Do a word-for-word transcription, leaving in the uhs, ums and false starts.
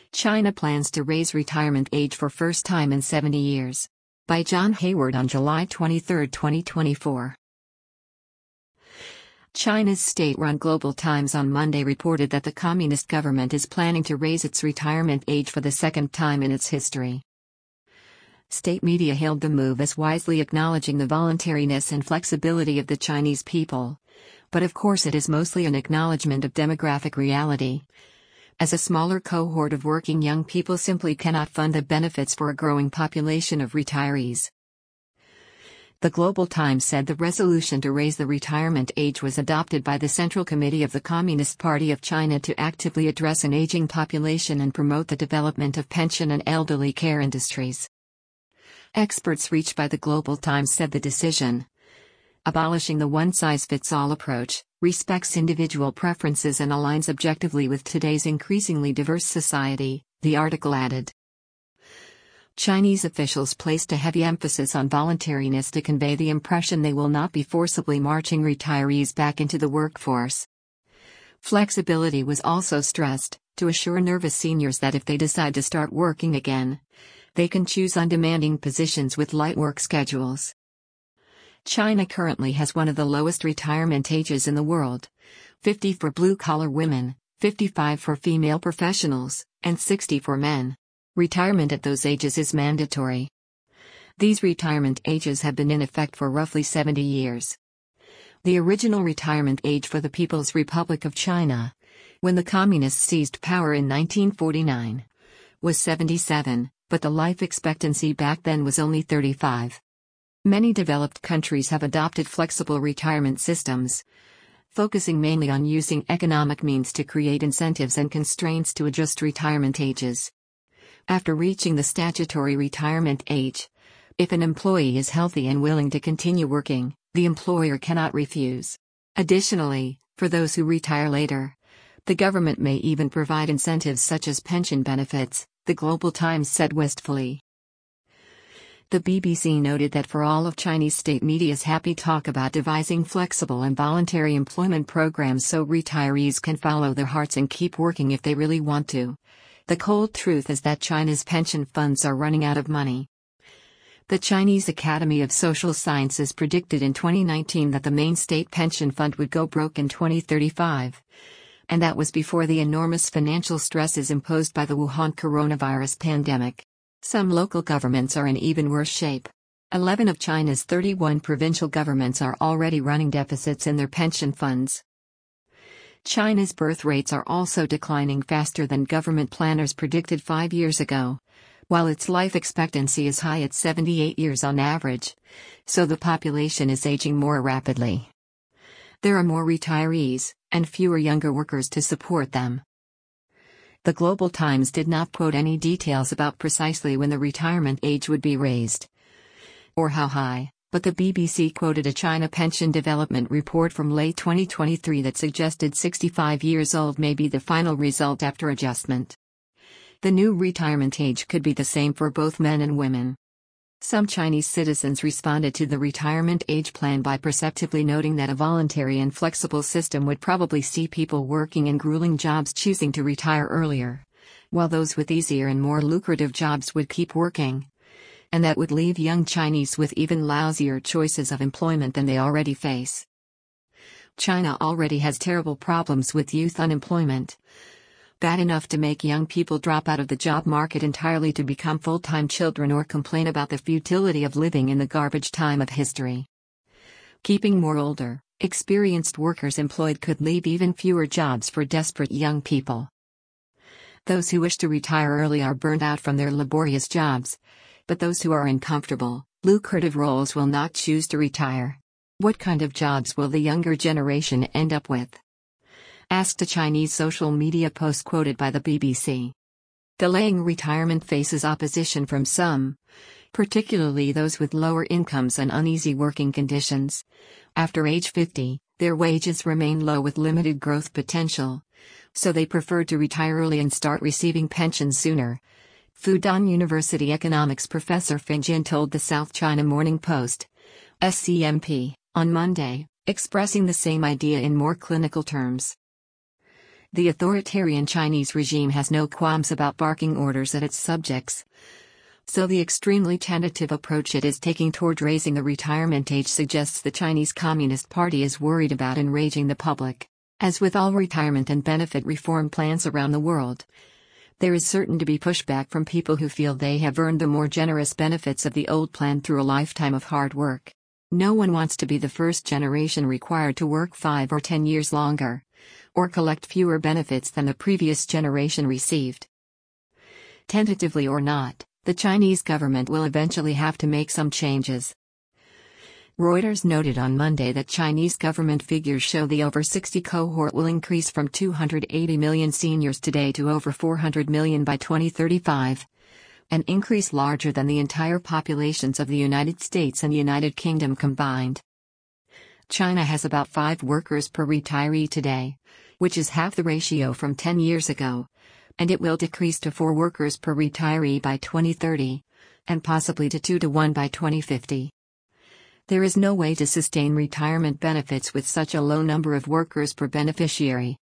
China plans to raise retirement age for first time in seventy years. By John Hayward on July twenty-third, twenty twenty-four. China's state-run Global Times on Monday reported that the communist government is planning to raise its retirement age for the second time in its history. State media hailed the move as wisely acknowledging the voluntariness and flexibility of the Chinese people. But of course it is mostly an acknowledgement of demographic reality, as a smaller cohort of working young people simply cannot fund the benefits for a growing population of retirees. The Global Times said the resolution to raise the retirement age was adopted by the Central Committee of the Communist Party of China to actively address an aging population and promote the development of pension and elderly care industries. Experts reached by the Global Times said the decision, abolishing the one-size-fits-all approach, respects individual preferences and aligns objectively with today's increasingly diverse society, the article added. Chinese officials placed a heavy emphasis on voluntariness to convey the impression they will not be forcibly marching retirees back into the workforce. Flexibility was also stressed, to assure nervous seniors that if they decide to start working again, they can choose undemanding positions with light work schedules. China currently has one of the lowest retirement ages in the world, fifty for blue-collar women, fifty-five for female professionals, and sixty for men. Retirement at those ages is mandatory. These retirement ages have been in effect for roughly seventy years. The original retirement age for the People's Republic of China, when the communists seized power in nineteen forty-nine, was seventy-seven, but the life expectancy back then was only thirty-five. Many developed countries have adopted flexible retirement systems, focusing mainly on using economic means to create incentives and constraints to adjust retirement ages. After reaching the statutory retirement age, if an employee is healthy and willing to continue working, the employer cannot refuse. Additionally, for those who retire later, the government may even provide incentives such as pension benefits, the Global Times said wistfully. The B B C noted that for all of Chinese state media's happy talk about devising flexible and voluntary employment programs so retirees can follow their hearts and keep working if they really want to, the cold truth is that China's pension funds are running out of money. The Chinese Academy of Social Sciences predicted in twenty nineteen that the main state pension fund would go broke in twenty thirty-five. And that was before the enormous financial stresses imposed by the Wuhan coronavirus pandemic. Some local governments are in even worse shape. Eleven of China's thirty-one provincial governments are already running deficits in their pension funds. China's birth rates are also declining faster than government planners predicted five years ago, while its life expectancy is high at seventy-eight years on average, so the population is aging more rapidly. There are more retirees, and fewer younger workers to support them. The Global Times did not quote any details about precisely when the retirement age would be raised, or how high, but the B B C quoted a China Pension Development report from late twenty twenty-three that suggested sixty-five years old may be the final result after adjustment. The new retirement age could be the same for both men and women. Some Chinese citizens responded to the retirement age plan by perceptively noting that a voluntary and flexible system would probably see people working in grueling jobs choosing to retire earlier, while those with easier and more lucrative jobs would keep working. And that would leave young Chinese with even lousier choices of employment than they already face. China already has terrible problems with youth unemployment. Bad enough to make young people drop out of the job market entirely to become full-time children or complain about the futility of living in the garbage time of history. Keeping more older, experienced workers employed could leave even fewer jobs for desperate young people. Those who wish to retire early are burned out from their laborious jobs, but those who are in comfortable, lucrative roles will not choose to retire. What kind of jobs will the younger generation end up with? Asked a Chinese social media post quoted by the B B C. Delaying retirement faces opposition from some, particularly those with lower incomes and uneasy working conditions. After age fifty, their wages remain low with limited growth potential, so they prefer to retire early and start receiving pensions sooner. Fudan University economics professor Fin Jin told the South China Morning Post, S C M P, on Monday, expressing the same idea in more clinical terms. The authoritarian Chinese regime has no qualms about barking orders at its subjects. So the extremely tentative approach it is taking toward raising the retirement age suggests the Chinese Communist Party is worried about enraging the public. As with all retirement and benefit reform plans around the world, there is certain to be pushback from people who feel they have earned the more generous benefits of the old plan through a lifetime of hard work. No one wants to be the first generation required to work five or ten years longer, or collect fewer benefits than the previous generation received. Tentatively or not, the Chinese government will eventually have to make some changes. Reuters noted on Monday that Chinese government figures show the over sixty cohort will increase from two hundred eighty million seniors today to over four hundred million by twenty thirty-five, an increase larger than the entire populations of the United States and United Kingdom combined. China has about five workers per retiree today, which is half the ratio from ten years ago, and it will decrease to four workers per retiree by twenty thirty, and possibly to two to one by twenty fifty. There is no way to sustain retirement benefits with such a low number of workers per beneficiary.